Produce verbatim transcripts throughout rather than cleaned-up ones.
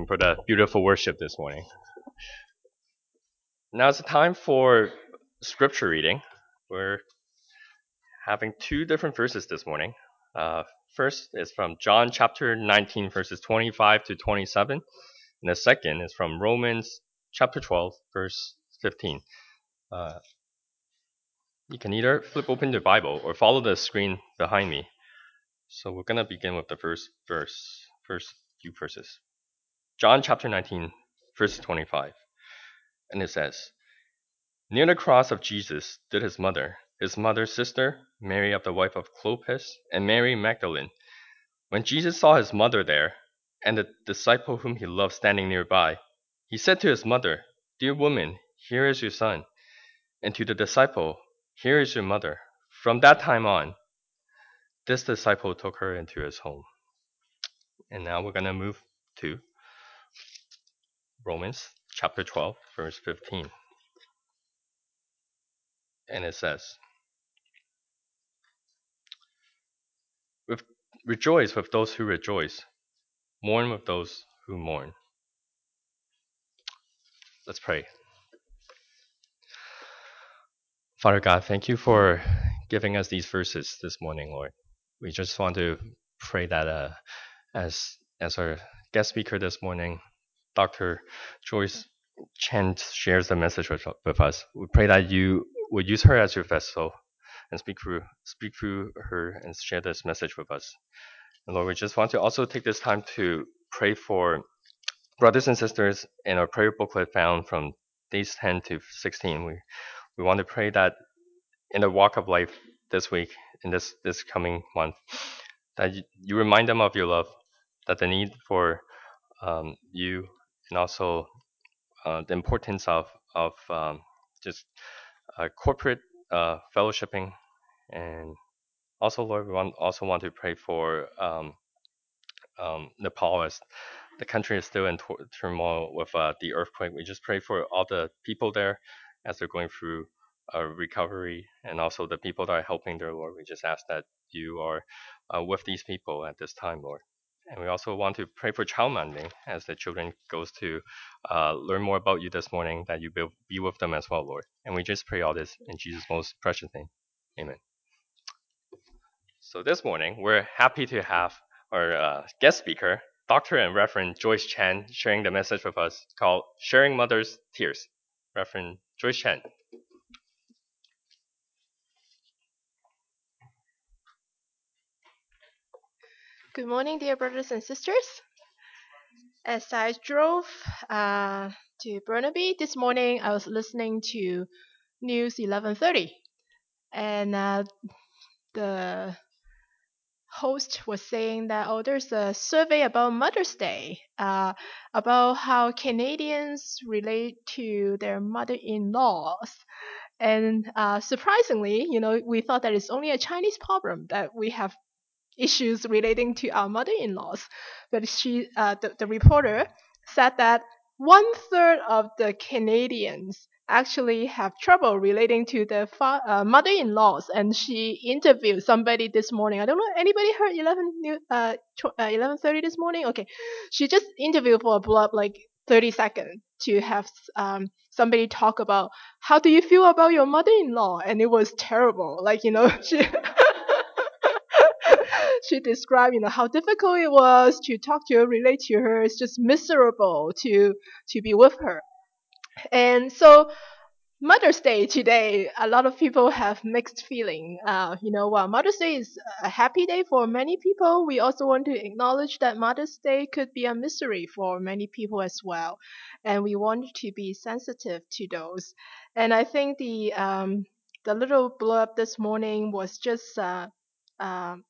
for the beautiful worship this morning. Now it's time for scripture reading. We're having two different verses this morning. Uh, first is from John chapter nineteen, verses twenty-five to twenty-seven, and the second is from Romans chapter twelve, verse fifteen. Uh, you can either flip open the Bible or follow the screen behind me. So we're going to begin with the first verse, first few verses. John chapter nineteen, verse twenty-five. And it says, Near the cross of Jesus stood his mother, his mother's sister, Mary of the wife of Clopas, and Mary Magdalene. When Jesus saw his mother there, and the disciple whom he loved standing nearby, he said to his mother, Dear woman, here is your son. And to the disciple, Here is your mother. From that time on, this disciple took her into his home. And now we're going to move to Romans chapter twelve, verse fifteen. And it says, with, Rejoice with those who rejoice, mourn with those who mourn. Let's pray. Father God, thank you for giving us these verses this morning, Lord. We just want to pray that uh, as as our guest speaker this morning, Doctor Joyce Chen shares the message with, with us. We pray that you would use her as your vessel and speak through speak through her and share this message with us. And Lord, we just want to also take this time to pray for brothers and sisters in our prayer booklet found from days ten to sixteen. We we want to pray that in the walk of life this week, in this this coming month, that you, you remind them of your love, that the need for um, you, and also uh, the importance of of um, just uh, corporate uh, fellowshipping, and also Lord, we want, also want to pray for um, um, Nepal as the country is still in tor- turmoil with uh, the earthquake. We just pray for all the people there as they're going through uh, recovery, and also the people that are helping their Lord. We just ask that you are uh, with these people at this time, Lord. And we also want to pray for child minding as the children goes to uh, learn more about you this morning, that you be, be with them as well, Lord. And we just pray all this in Jesus' most precious name. Amen. So this morning, we're happy to have our uh, guest speaker, Doctor and Reverend Joyce Chan, sharing the message with us called Sharing Mother's Tears. Reverend Joyce Chan. Good morning, dear brothers and sisters. As I drove uh, to Burnaby this morning, I was listening to News eleven thirty, and uh, the host was saying that, oh, there's a survey about Mother's Day, uh, about how Canadians relate to their mother-in-laws. And uh, surprisingly, you know, we thought that it's only a Chinese problem that we have issues relating to our mother-in-laws. But she, uh, the, the reporter said that one third of the Canadians actually have trouble relating to their fa- uh, mother-in-laws. And she interviewed somebody this morning. I don't know, anybody heard eleven new, uh, tw- uh, eleven thirty this morning? Okay, she just interviewed for a blurb like thirty seconds to have um, somebody talk about how do you feel about your mother-in-law, and it was terrible. Like, you know, she she described, you know, how difficult it was to talk to her, relate to her. It's just miserable to to be with her. And so Mother's Day today, a lot of people have mixed feeling. Uh, you know, while Mother's Day is a happy day for many people, we also want to acknowledge that Mother's Day could be a mystery for many people as well, and we want to be sensitive to those. And I think the um, the little blurb this morning was just uh, um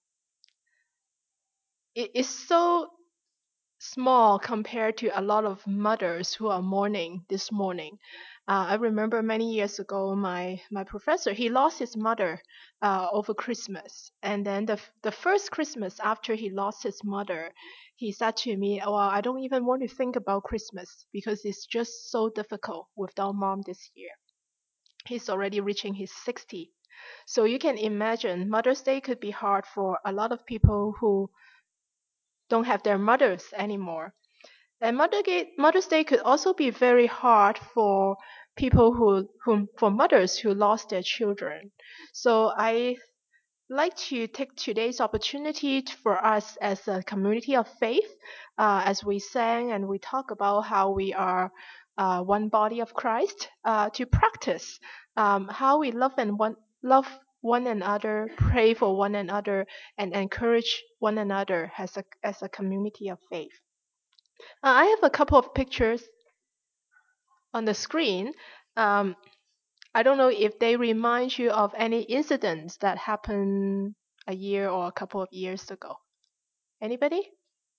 it is so small compared to a lot of mothers who are mourning this morning. Uh, I remember many years ago, my my professor, he lost his mother uh, over Christmas, and then the f- the first Christmas after he lost his mother, he said to me, "Well, I don't even want to think about Christmas because it's just so difficult without mom this year." He's already reaching his sixty, so you can imagine Mother's Day could be hard for a lot of people who don't have their mothers anymore. And Mother Day, Mother's Day could also be very hard for people who, who for mothers who lost their children. So I like to take today's opportunity t- for us as a community of faith, uh, as we sang and we talk about how we are uh, one body of Christ, uh, to practice um, how we love and one love one another, pray for one another, and encourage one another as a as a community of faith. Uh, I have a couple of pictures on the screen. Um, I don't know if they remind you of any incidents that happened a year or a couple of years ago. Anybody?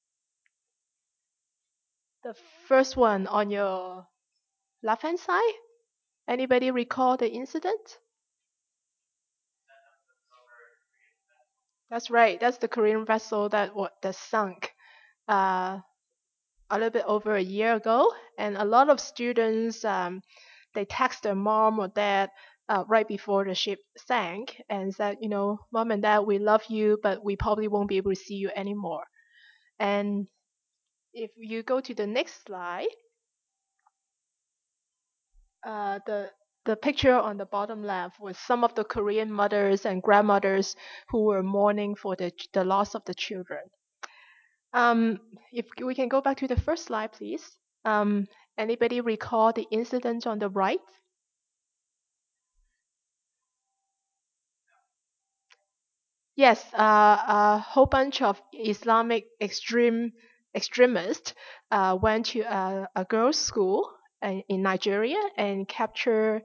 The first one on your left hand side? Anybody recall the incident? That's right. That's the Korean vessel that what that sunk uh, a little bit over a year ago, and a lot of students um, they text their mom or dad uh, right before the ship sank and said, you know, mom and dad, we love you, but we probably won't be able to see you anymore. And if you go to the next slide, uh, the the picture on the bottom left was some of the Korean mothers and grandmothers who were mourning for the the loss of the children. Um, if we can go back to the first slide, please. Um, anybody recall the incident on the right? Yes, uh, a whole bunch of Islamic extreme extremists uh, went to a, a girls' school in, in Nigeria and captured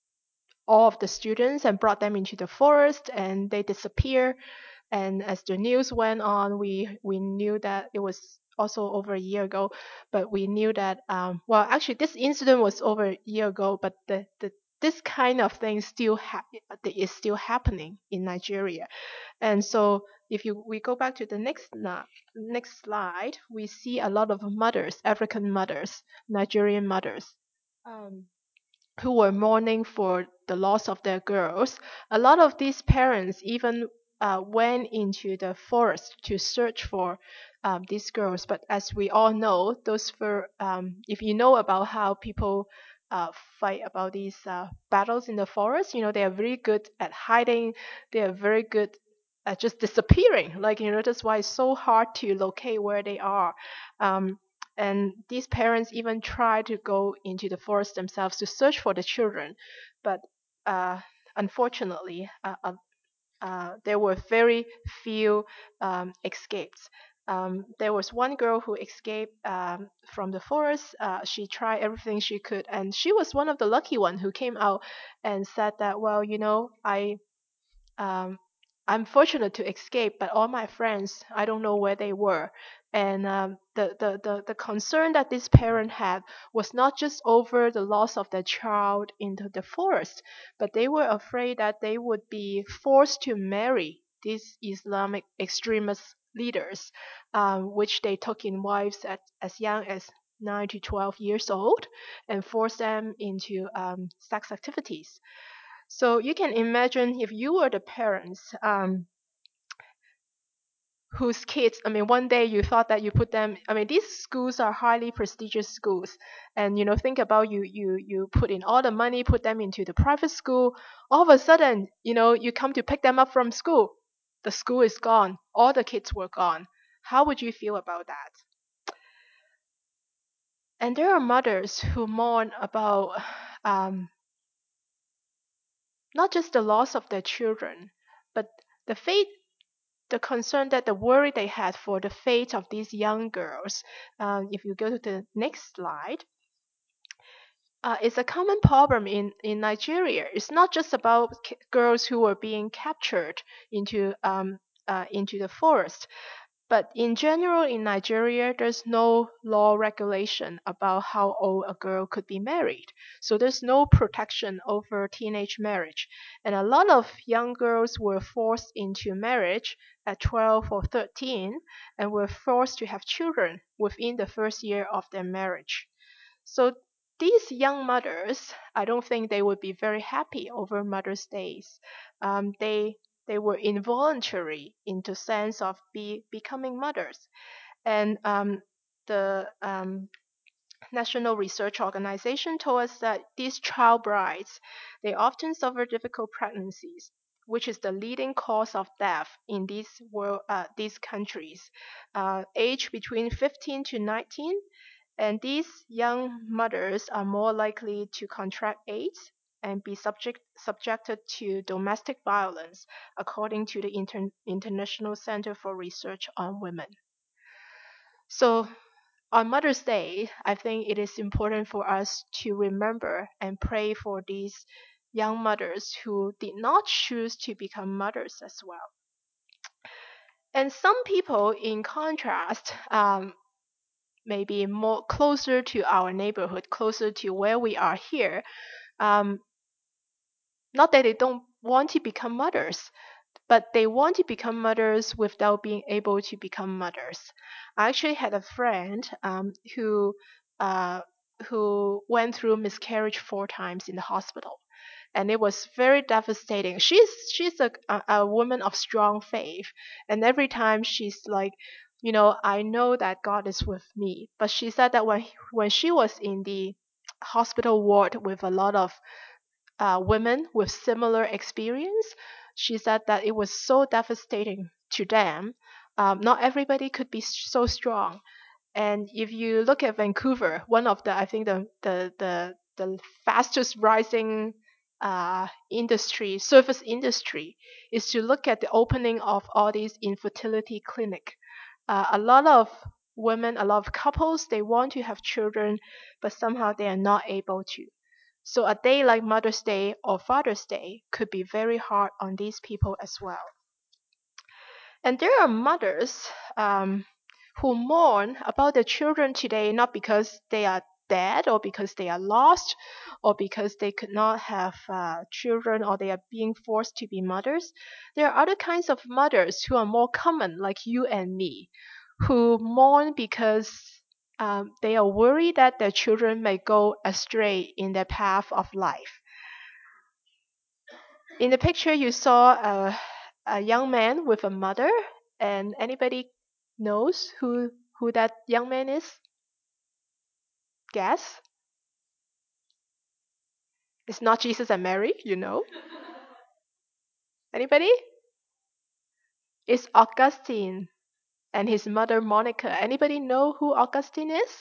all of the students and brought them into the forest, and they disappear. And as the news went on, we we knew that it was also over a year ago, but we knew that um, well, actually, this incident was over a year ago, but the, the this kind of thing still ha- is still happening in Nigeria. And so if you we go back to the next na- next slide, we see a lot of mothers, African mothers, Nigerian mothers. Um, who were mourning for the loss of their girls. A lot of these parents even uh, went into the forest to search for um, these girls. But as we all know, those for um, if you know about how people uh, fight about these uh, battles in the forest, you know they are very good at hiding. They are very good at just disappearing. Like you know that's why it's so hard to locate where they are. Um, and these parents even try to go into the forest themselves to search for the children, but uh, unfortunately, uh, uh, uh, there were very few um, escapes. Um, there was one girl who escaped um, from the forest. Uh, she tried everything she could, and she was one of the lucky ones who came out and said that, well, you know, I um, I'm fortunate to escape, but all my friends, I don't know where they were. And um, the, the, the, the concern that this parent had was not just over the loss of their child into the forest, but they were afraid that they would be forced to marry these Islamic extremist leaders, um, which they took in wives at as young as nine to twelve years old and forced them into um, sex activities. So you can imagine if you were the parents um, whose kids, I mean, one day you thought that you put them, I mean, these schools are highly prestigious schools. And, you know, think about you, you, you put in all the money, put them into the private school. All of a sudden, you know, you come to pick them up from school. The school is gone. All the kids were gone. How would you feel about that? And there are mothers who mourn about um, not just the loss of their children, but the fate the concern that the worry they had for the fate of these young girls. Um, if you go to the next slide, uh, it's a common problem in, in Nigeria. It's not just about k- girls who are being captured into um, uh, into the forest. But in general, in Nigeria, there's no law regulation about how old a girl could be married. So there's no protection over teenage marriage. And a lot of young girls were forced into marriage at twelve or thirteen and were forced to have children within the first year of their marriage. So these young mothers, I don't think they would be very happy over Mother's Days. Um, they they were involuntary in the sense of be becoming mothers, and um, the um, National Research Organization told us that these child brides, they often suffer difficult pregnancies, which is the leading cause of death in these world, uh, these countries, uh, aged between fifteen to nineteen, and these young mothers are more likely to contract AIDS and be subject, subjected to domestic violence, according to the Inter- International Center for Research on Women. So, on Mother's Day, I think it is important for us to remember and pray for these young mothers who did not choose to become mothers as well. And some people, in contrast, um, maybe more closer to our neighborhood, closer to where we are here, um, not that they don't want to become mothers, but they want to become mothers without being able to become mothers. I actually had a friend um, who uh, who went through miscarriage four times in the hospital, and it was very devastating. She's she's a, a, a woman of strong faith, and every time she's like, you know, I know that God is with me. But she said that when when she was in the hospital ward with a lot of uh, women with similar experience, she said that it was so devastating to them. Um, not everybody could be so strong. And if you look at Vancouver, one of the I think the the the, the fastest rising uh, industry, service industry, is to look at the opening of all these infertility clinic. Uh, a lot of women, a lot of couples, they want to have children, but somehow they are not able to. So a day like Mother's Day or Father's Day could be very hard on these people as well. And there are mothers um, who mourn about their children today, not because they are dead or because they are lost or because they could not have uh, children or they are being forced to be mothers. There are other kinds of mothers who are more common, like you and me, who mourn because um, they are worried that their children may go astray in their path of life. In the picture, you saw a, a young man with a mother, and anybody knows who who that young man is? Guess? It's not Jesus and Mary, you know. Anybody? It's Augustine and his mother Monica. Anybody know who Augustine is?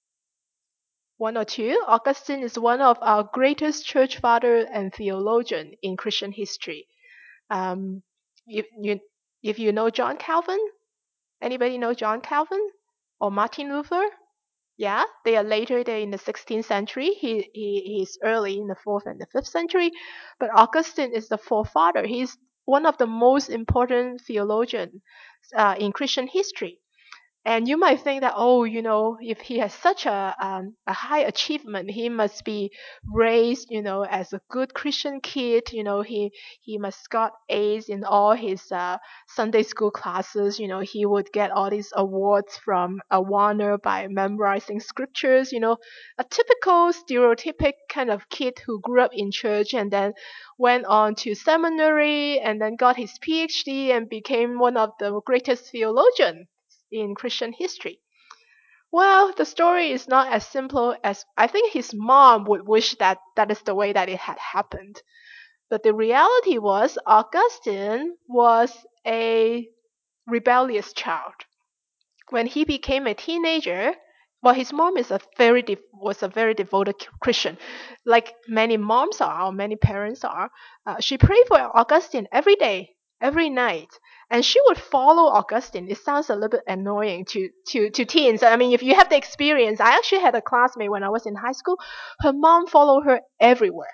One or two? Augustine is one of our greatest church father and theologian in Christian history. Um, if you if you know John Calvin, anybody know John Calvin or Martin Luther? Yeah, they are later. They're in the sixteenth century. He, he he's early in the fourth and the fifth century, but Augustine is the forefather. He's one of the most important theologians uh, in Christian history. And you might think that, oh, you know, if he has such a um, a high achievement, he must be raised, you know, as a good Christian kid. You know, he he must got A's in all his uh, Sunday school classes. You know, he would get all these awards from Awana by memorizing scriptures. You know, a typical stereotypic kind of kid who grew up in church and then went on to seminary and then got his PhD and became one of the greatest theologians in Christian history. Well, the story is not as simple as I think his mom would wish that that is the way that it had happened. But the reality was Augustine was a rebellious child. When he became a teenager, well, his mom is a very de- was a very devoted Christian, like many moms are, or many parents are. Uh, she prayed for Augustine every day, every night, and she would follow Augustine. It sounds a little bit annoying to to to teens. I mean, if you have the experience, I actually had a classmate when I was in high school. Her mom followed her everywhere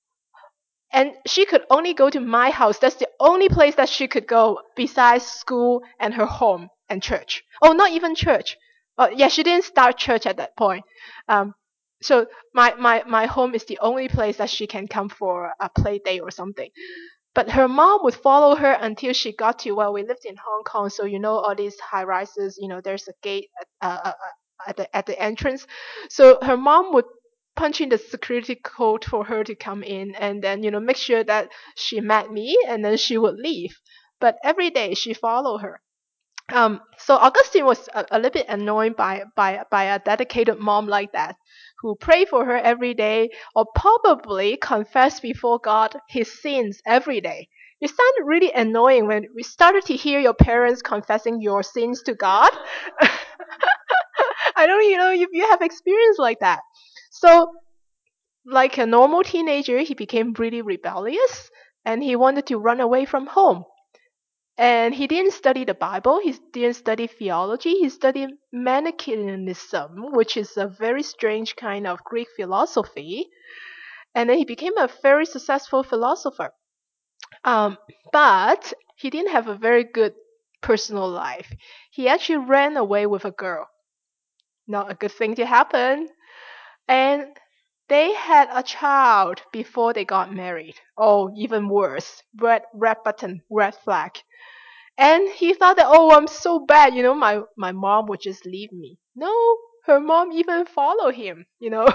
and she could only go to my house. That's the only place that she could go besides school and her home and church. Oh, not even church. Uh, yeah, she didn't start church at that point. Um, so my, my, my home is the only place that she can come for a play day or something. But her mom would follow her until she got to, well, we lived in Hong Kong, so you know all these high rises, you know, there's a gate at, uh, uh, uh, at the at the entrance. So her mom would punch in the security code for her to come in and then, you know, make sure that she met me and then she would leave. But every day she followed her. Um, so Augustine was a, a little bit annoyed by by by a dedicated mom like that, who prayed for her every day, or probably confessed before God his sins every day. It sounded really annoying when we started to hear your parents confessing your sins to God. I don't you know if you have experience like that. So, like a normal teenager, he became really rebellious and he wanted to run away from home. And he didn't study the Bible, he didn't study theology, he studied Manichaeism, which is a very strange kind of Greek philosophy. And then he became a very successful philosopher. Um, but he didn't have a very good personal life. He actually ran away with a girl. Not a good thing to happen. And they had a child before they got married. Oh, even worse. Red, red button, red flag. And he thought that, oh, I'm so bad, you know, my, my mom would just leave me. No, her mom even followed him, you know.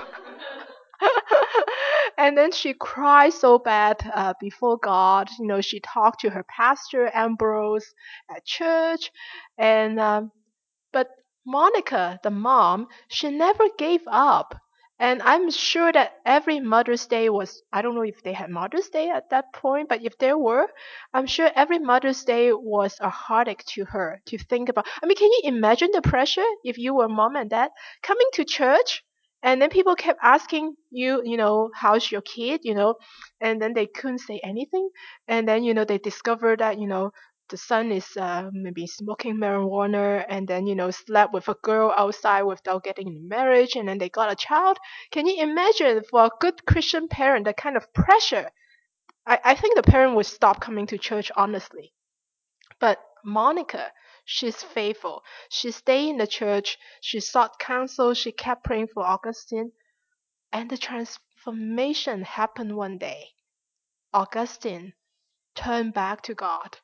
And then she cried so bad uh, before God. You know, she talked to her pastor, Ambrose, at church. And um, but Monica, the mom, she never gave up. And I'm sure that every Mother's Day was, I don't know if they had Mother's Day at that point, but if there were, I'm sure every Mother's Day was a heartache to her to think about. I mean, can you imagine the pressure if you were mom and dad coming to church and then people kept asking you, you know, how's your kid, you know, and then they couldn't say anything. And then, you know, they discovered that, you know, the son is uh, maybe smoking marijuana and then you know slept with a girl outside without getting in marriage and then they got a child. Can you imagine for a good Christian parent that kind of pressure? I, I think the parent would stop coming to church honestly. But Monica, she's faithful. She stayed in the church, she sought counsel, she kept praying for Augustine, and the transformation happened one day. Augustine turned back to God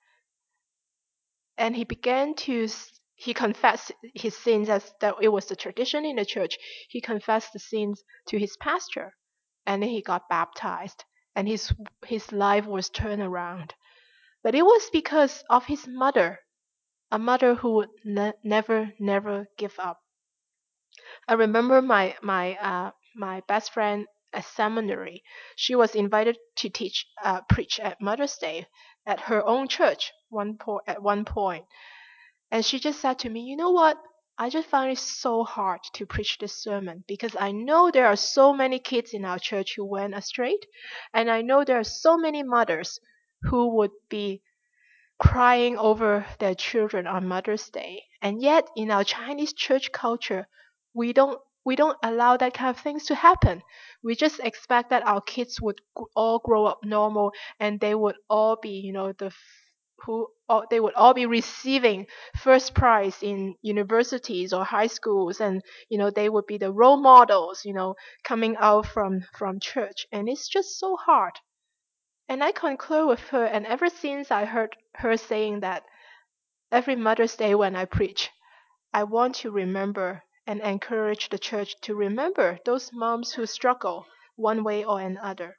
and he began to he confessed his sins as that it was the tradition in the church. He confessed the sins to his pastor, and then he got baptized, and his his life was turned around. But it was because of his mother, a mother who would ne- never never give up. I remember my my uh, my best friend at seminary. She was invited to teach uh, preach at Mother's Day at her own church one po- at one point. And she just said to me, you know what? I just find it so hard to preach this sermon because I know there are so many kids in our church who went astray, and I know there are so many mothers who would be crying over their children on Mother's Day. And yet in our Chinese church culture, we don't we don't allow that kind of things to happen. We just expect that our kids would g- all grow up normal and they would all be, you know, the f- who all, they would all be receiving first prize in universities or high schools, and you know they would be the role models, you know, coming out from from church. And it's just so hard. And I concur with her, and ever since I heard her saying that every Mother's Day when I preach, I want to remember and encourage the church to remember those moms who struggle one way or another.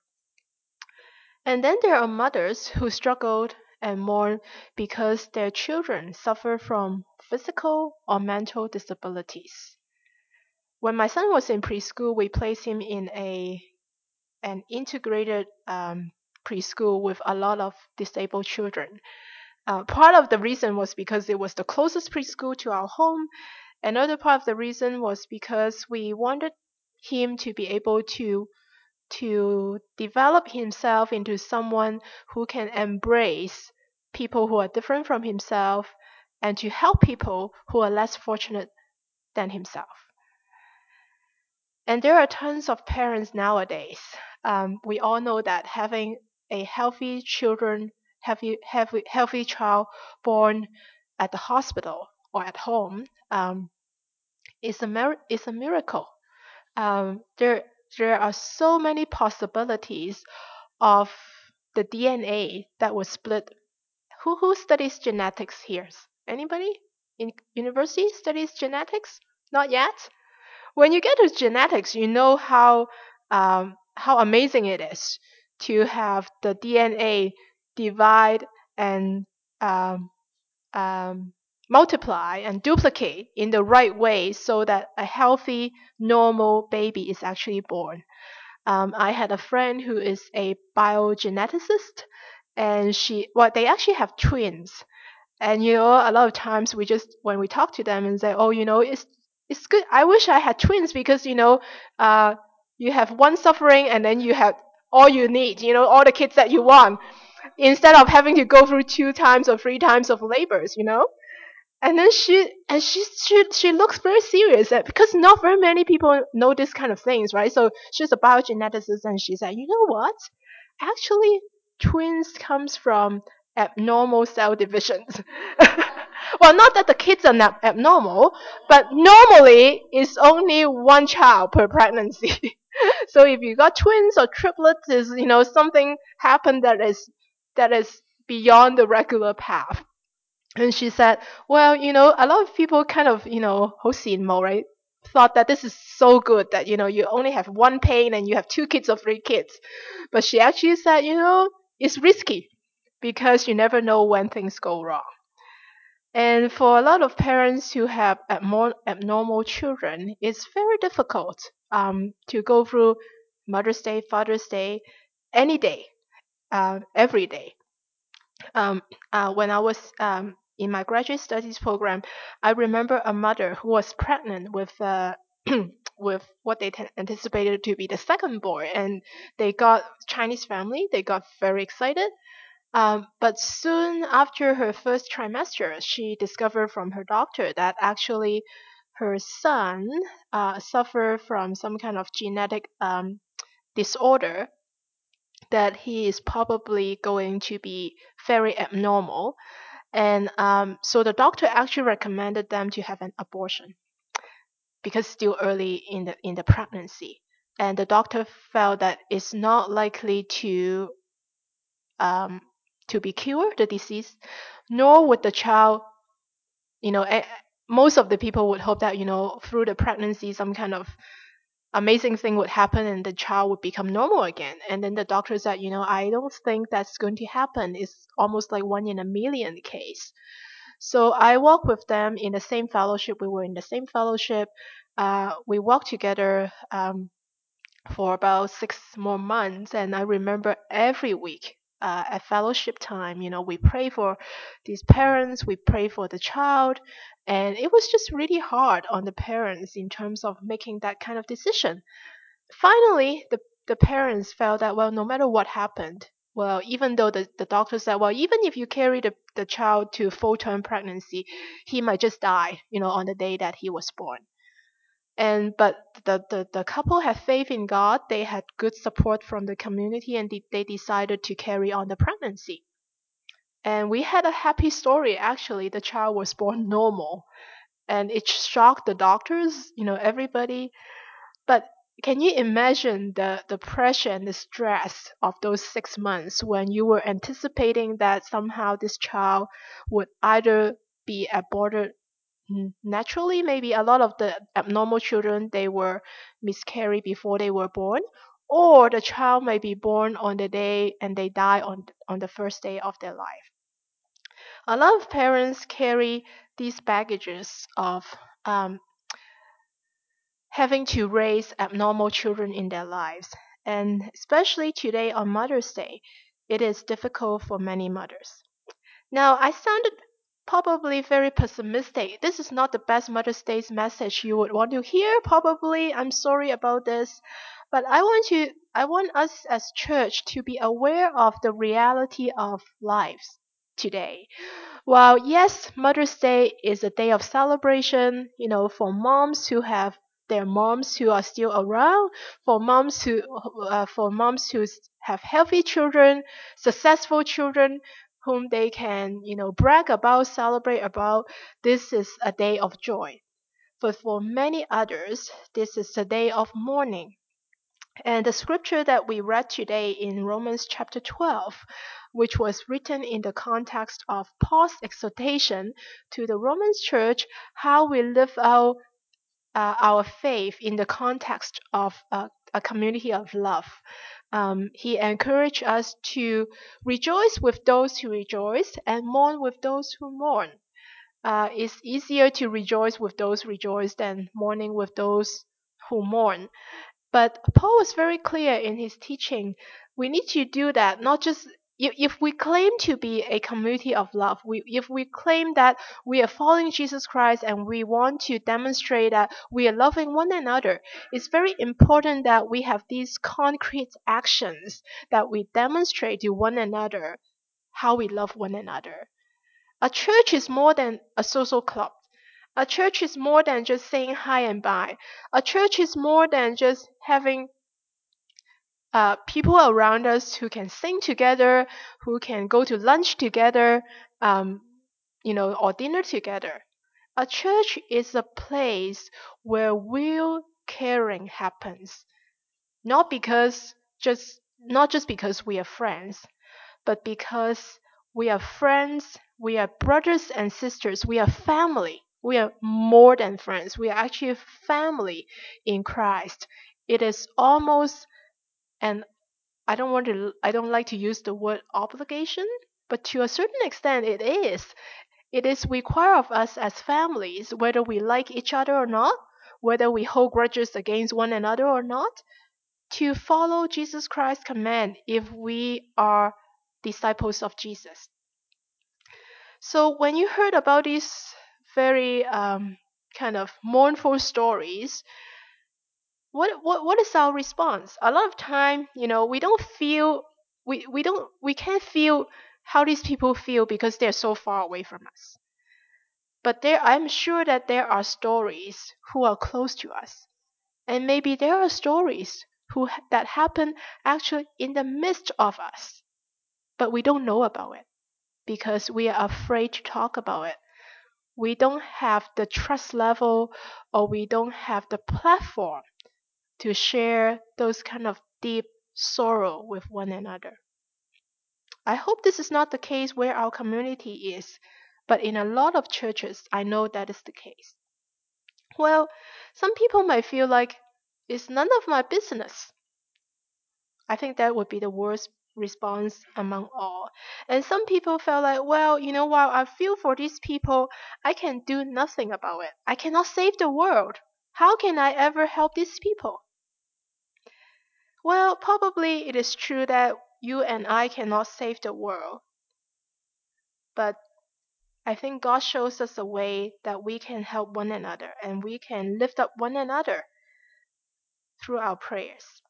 And then there are mothers who struggled and mourn because their children suffer from physical or mental disabilities. When my son was in preschool, we placed him in a an integrated um, preschool with a lot of disabled children. Uh, part of the reason was because it was the closest preschool to our home. Another part of the reason was because we wanted him to be able to to develop himself into someone who can embrace people who are different from himself and to help people who are less fortunate than himself. And there are tons of parents nowadays. Um, we all know that having a healthy children, healthy, healthy, healthy child born at the hospital or at home um, is a mir- is a miracle. Um, there there are so many possibilities of the D N A that was split. Who who studies genetics here? Anybody in university studies genetics? Not yet. When you get to genetics, you know how um, how amazing it is to have the D N A divide and um, um, multiply and duplicate in the right way so that a healthy, normal baby is actually born. Um, I had a friend who is a biogeneticist, and she, well, they actually have twins. And you know, a lot of times we just when we talk to them and say, "Oh, you know, it's it's good. I wish I had twins because you know, uh, you have one suffering and then you have all you need. You know, all the kids that you want, instead of having to go through two times or three times of labors. You know." And then she and she she she looks very serious uh, because not very many people know this kind of things, right? So she's a biogeneticist, and she said, you know what? Actually, twins comes from abnormal cell divisions. Well, not that the kids are not abnormal, but normally it's only one child per pregnancy. So if you got twins or triplets, is you know something happened that is that is beyond the regular path. And she said, well, you know, a lot of people kind of, you know, 好羨慕, right? Thought that this is so good that, you know, you only have one pain and you have two kids or three kids. But she actually said, you know, it's risky because you never know when things go wrong. And for a lot of parents who have abnor- abnormal children, it's very difficult um, to go through Mother's Day, Father's Day, any day, uh, every day. Um, uh, when I was um, in my graduate studies program, I remember a mother who was pregnant with uh, with what they t- anticipated to be the second boy, and they got Chinese family. They got very excited. Um, but soon after her first trimester, she discovered from her doctor that actually her son uh, suffered from some kind of genetic um, disorder, that he is probably going to be very abnormal. And um, so the doctor actually recommended them to have an abortion because still early in the in the pregnancy. And the doctor felt that it's not likely to um, to be cured the disease, nor would the child, you know, a- most of the people would hope that you know through the pregnancy some kind of amazing thing would happen and the child would become normal again. And then the doctor said, you know, I don't think that's going to happen. It's almost like one in a million case. So I walked with them in the same fellowship. We were in the same fellowship. Uh, we walked together um, for about six more months, and I remember every week uh, at fellowship time, you know, we pray for these parents, we pray for the child, and it was just really hard on the parents in terms of making that kind of decision. Finally, the, the parents felt that, well, no matter what happened, well, even though the, the doctor said, well, even if you carry the, the child to full term pregnancy, he might just die, you know, on the day that he was born. And but the, the, the couple had faith in God, they had good support from the community, and they, they decided to carry on the pregnancy. And we had a happy story actually. The child was born normal, and it shocked the doctors, you know, everybody. But can you imagine the, the pressure and the stress of those six months when you were anticipating that somehow this child would either be aborted n- naturally, maybe a lot of the abnormal children they were miscarried before they were born, or the child may be born on the day and they die on on the first day of their life. A lot of parents carry these baggages of um, having to raise abnormal children in their lives. And especially today on Mother's Day, it is difficult for many mothers. Now, I sounded probably very pessimistic. This is not the best Mother's Day message you would want to hear, probably. I'm sorry about this. But I want you I want us as church to be aware of the reality of lives today. Well, yes, Mother's Day is a day of celebration, you know, for moms who have their moms who are still around, for moms who uh, for moms who s- have healthy children, successful children whom they can, you know, brag about, celebrate about. This is a day of joy. But for many others, this is a day of mourning. And the scripture that we read today in Romans chapter twelve, which was written in the context of Paul's exhortation to the Roman church, how we live out uh, our faith in the context of uh, a community of love. Um, he encouraged us to rejoice with those who rejoice and mourn with those who mourn. Uh, it's easier to rejoice with those rejoice than mourning with those who mourn. But Paul was very clear in his teaching. We need to do that, not just if, if we claim to be a community of love, we, if we claim that we are following Jesus Christ and we want to demonstrate that we are loving one another, it's very important that we have these concrete actions that we demonstrate to one another how we love one another. A church is more than a social club. A church is more than just saying hi and bye. A church is more than just having uh, people around us who can sing together, who can go to lunch together, um, you know, or dinner together. A church is a place where real caring happens, not because just not just because we are friends, but because we are friends, we are brothers and sisters, we are family. We are more than friends. We are actually family in Christ. It is almost an I don't want to I don't like to use the word obligation, but to a certain extent it is. It is required of us as families, whether we like each other or not, whether we hold grudges against one another or not, to follow Jesus Christ's command if we are disciples of Jesus. So when you heard about these very um, kind of mournful stories, what what what is our response? A lot of time, you know, we don't feel we we don't we can't feel how these people feel because they're so far away from us. But there I'm sure that there are stories who are close to us. And maybe there are stories who ha- that happen actually in the midst of us, but we don't know about it because we are afraid to talk about it. We don't have the trust level or we don't have the platform to share those kind of deep sorrow with one another. I hope this is not the case where our community is, but in a lot of churches, I know that is the case. Well, some people might feel like it's none of my business. I think that would be the worst response among all. And some people felt like, well, you know, while I feel for these people, I can do nothing about it. I cannot save the world. How can I ever help these people? Well, probably it is true that you and I cannot save the world, but I think God shows us a way that we can help one another and we can lift up one another through our prayers.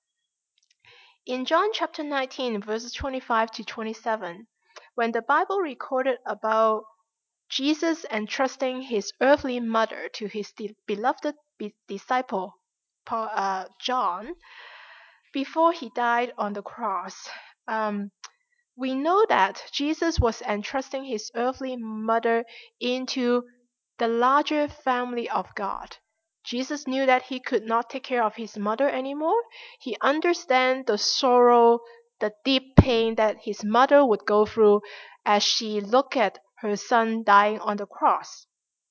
In John chapter nineteen, verses twenty-five to twenty-seven, when the Bible recorded about Jesus entrusting his earthly mother to his de- beloved be- disciple, Paul, uh, John, before he died on the cross, um, we know that Jesus was entrusting his earthly mother into the larger family of God. Jesus knew that he could not take care of his mother anymore. He understands the sorrow, the deep pain that his mother would go through as she looked at her son dying on the cross.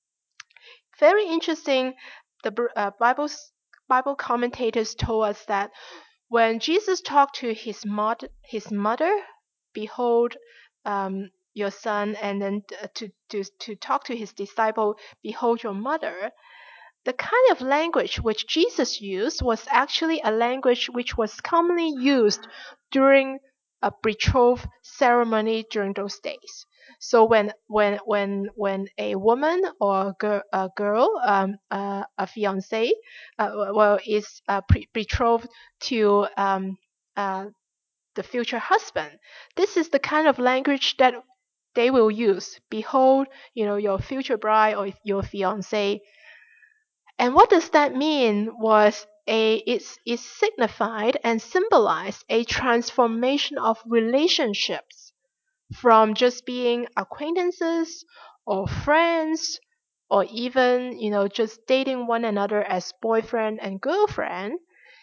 Very interesting. The uh, Bible's, Bible commentators told us that when Jesus talked to his, mod, his mother, behold um, your son, and then uh, to, to, to talk to his disciple, behold your mother, the kind of language which Jesus used was actually a language which was commonly used during a betrothal ceremony during those days. So when when when when a woman or a girl, a girl um, uh, a fiance, uh, well, is uh, pre- betrothed to um, uh, the future husband, this is the kind of language that they will use. Behold, you know, your future bride or your fiance. And what does that mean was a it's, it signified and symbolized a transformation of relationships from just being acquaintances or friends or even, you know, just dating one another as boyfriend and girlfriend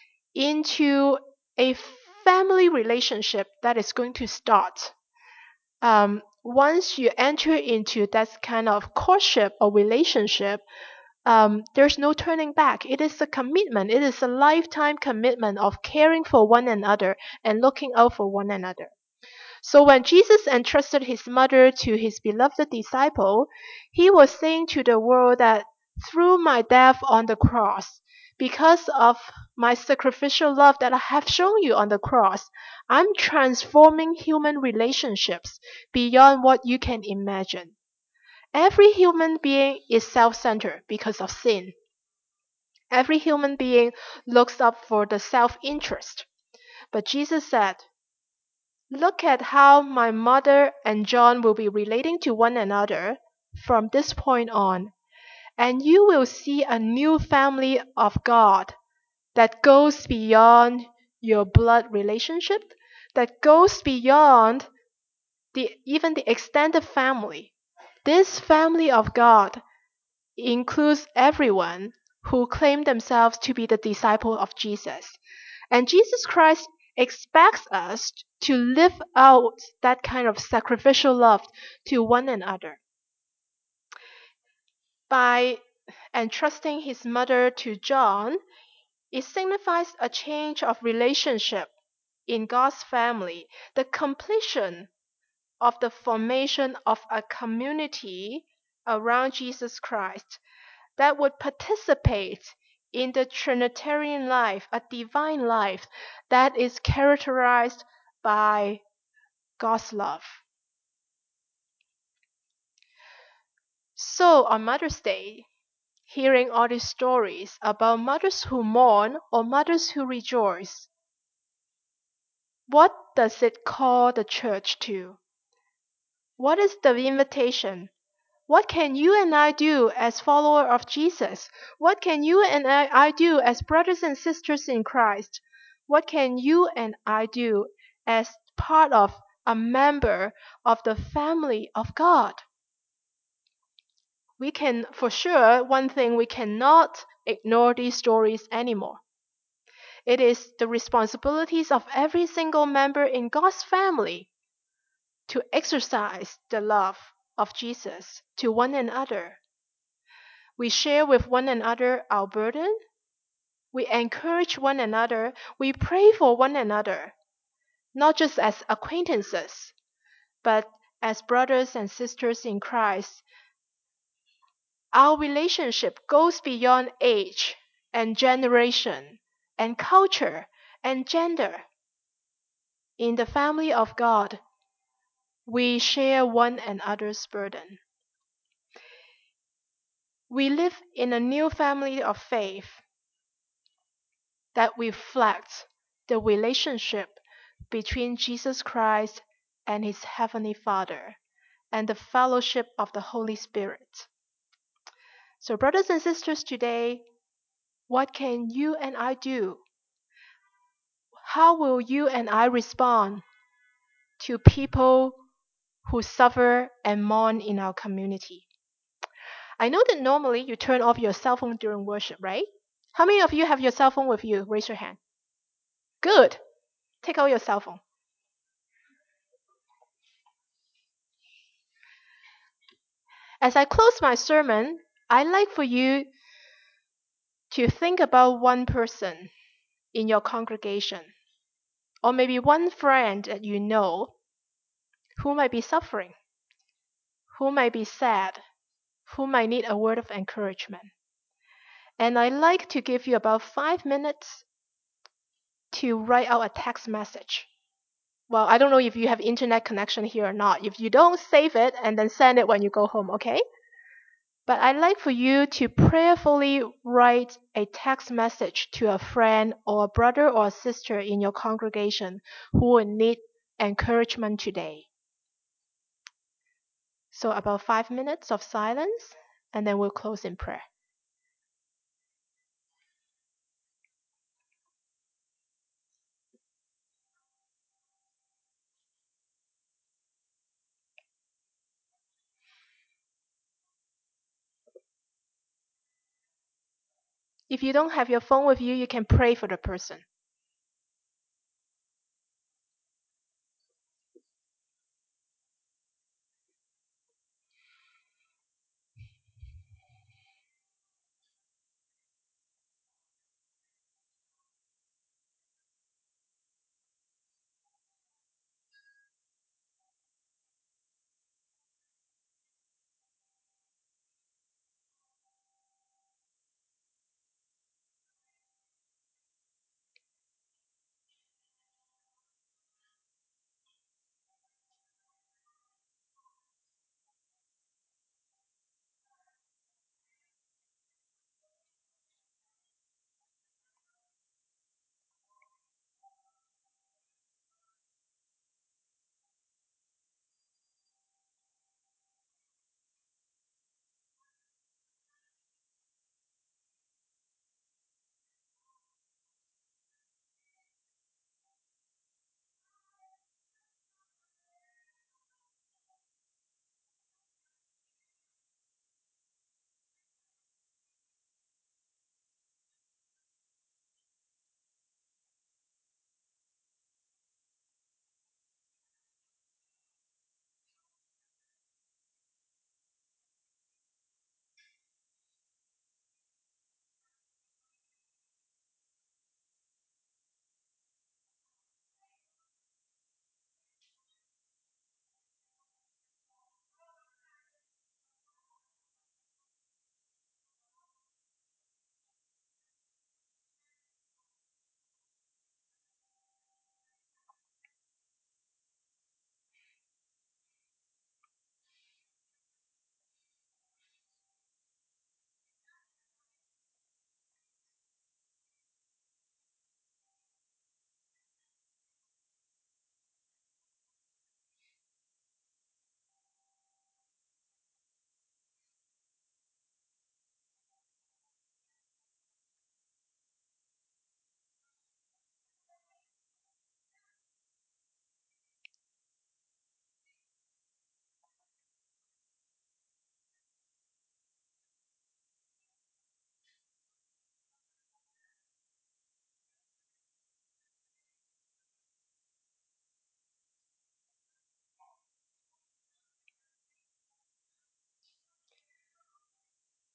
into a family relationship that is going to start. Um, once you enter into that kind of courtship or relationship, um, there's no turning back. It is a commitment. It is a lifetime commitment of caring for one another and looking out for one another. So when Jesus entrusted his mother to his beloved disciple, he was saying to the world that through my death on the cross, because of my sacrificial love that I have shown you on the cross, I'm transforming human relationships beyond what you can imagine. Every human being is self-centered because of sin. Every human being looks up for the self-interest. But Jesus said, look at how my mother and John will be relating to one another from this point on, and you will see a new family of God that goes beyond your blood relationship, that goes beyond the even the extended family. This family of God includes everyone who claim themselves to be the disciple of Jesus. And Jesus Christ expects us to live out that kind of sacrificial love to one another. By entrusting his mother to John, it signifies a change of relationship in God's family, the completion of the formation of a community around Jesus Christ that would participate in the Trinitarian life, a divine life that is characterized by God's love. So on Mother's Day, hearing all these stories about mothers who mourn or mothers who rejoice, what does it call the church to? What is the invitation? What can you and I do as followers of Jesus? What can you and I, I do as brothers and sisters in Christ? What can you and I do as part of a member of the family of God? We can, for sure, one thing we cannot ignore these stories anymore. It is the responsibilities of every single member in God's family to exercise the love of Jesus to one another. We share with one another our burden. We encourage one another. We pray for one another, not just as acquaintances, but as brothers and sisters in Christ. Our relationship goes beyond age and generation and culture and gender. In the family of God, we share one another's burden. We live in a new family of faith that reflects the relationship between Jesus Christ and his heavenly Father and the fellowship of the Holy Spirit. So, brothers and sisters, today, what can you and I do? How will you and I respond to people who suffer and mourn in our community? I know that normally you turn off your cell phone during worship, right? How many of you have your cell phone with you? Raise your hand. Good. Take out your cell phone. As I close my sermon, I'd like for you to think about one person in your congregation, or maybe one friend that you know who might be suffering, who might be sad, who might need a word of encouragement. And I'd like to give you about five minutes to write out a text message. Well, I don't know if you have internet connection here or not. If you don't, save it and then send it when you go home, okay? But I'd like for you to prayerfully write a text message to a friend or a brother or a sister in your congregation who will need encouragement today. So about five minutes of silence, and then we'll close in prayer. If you don't have your phone with you, you can pray for the person.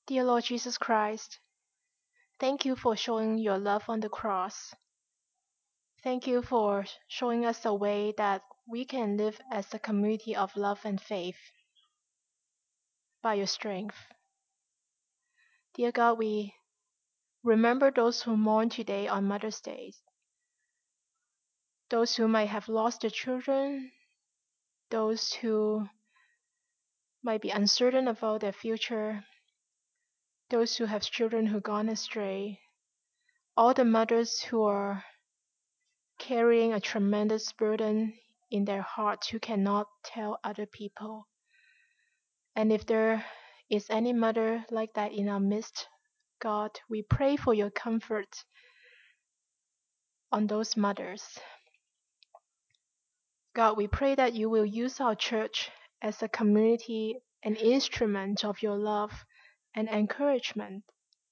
Dear Lord Jesus Christ, thank you for showing your love on the cross. Thank you for showing us a way that we can live as a community of love and faith by your strength. Dear God, we remember those who mourn today on Mother's Day, those who might have lost their children, those who might be uncertain about their future, those who have children who gone astray, all the mothers who are carrying a tremendous burden in their hearts who cannot tell other people. And if there is any mother like that in our midst, God, we pray for your comfort on those mothers. God, we pray that you will use our church as a community, an instrument of your love and encouragement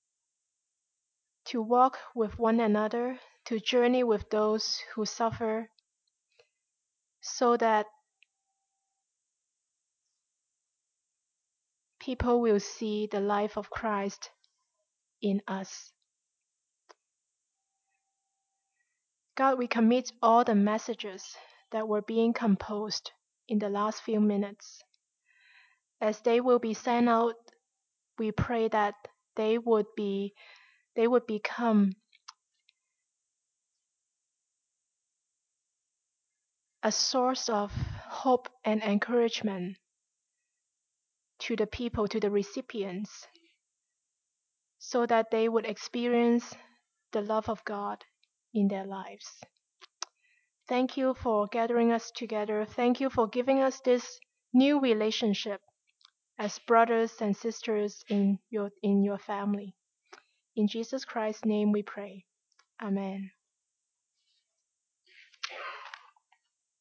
to walk with one another, to journey with those who suffer, so that people will see the life of Christ in us. God, we commit all the messages that were being composed in the last few minutes. As they will be sent out, we pray that they would be they would become a source of hope and encouragement to the people, to the recipients, so that they would experience the love of God in their lives. Thank you for gathering us together. Thank you for giving us this new relationship as brothers and sisters in your in your family. In Jesus Christ's name we pray. Amen.